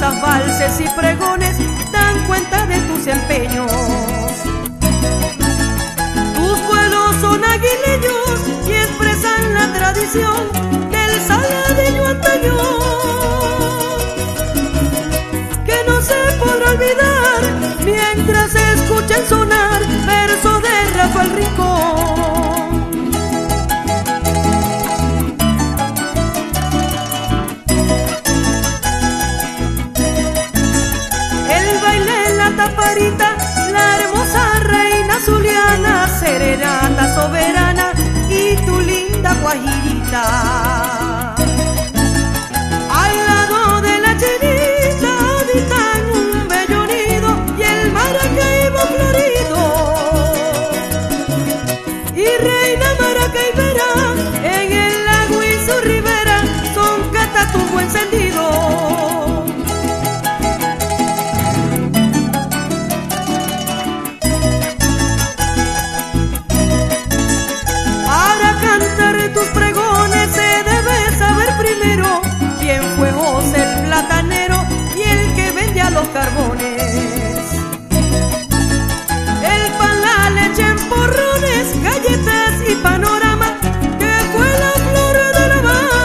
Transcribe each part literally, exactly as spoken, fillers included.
milongas, valses y pregones dan cuenta de tus empeños. Tus vuelos son aguileños y expresan la tradición del saladeño antañón, que no se podrá olvidar mientras se escuchen sonar versos de Rafael Rincón. El baile en la taparita, la hermosa reina zuliana, serenata soberana y tu linda guajirita. Al lado de la chinita habitan un bello nido y el Maracaibo florido. Y reina maracaibera, en el lago y su ribera son Catatumbo encendido. Tus pregones se debe saber primero quién fue José el platanero y el que vendía los carbones. El pan, la leche en porrones, galletas y panorama, que fue la flor de La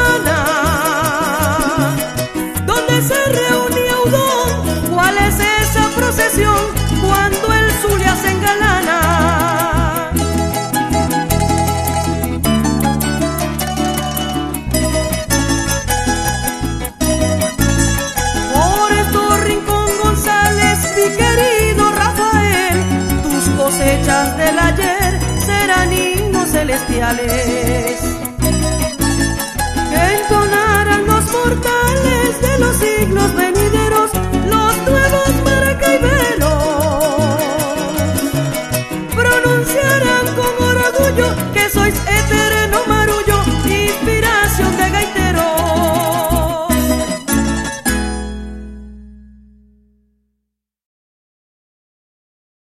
Habana, donde se reunía Udón. ¿Cuál es esa procesión cuando el Zulia se engalana? Cosechas del ayer serán himnos celestiales que entonarán los mortales de los siglos venideros, los nuevos maracaiberos pronunciarán con orgullo que sois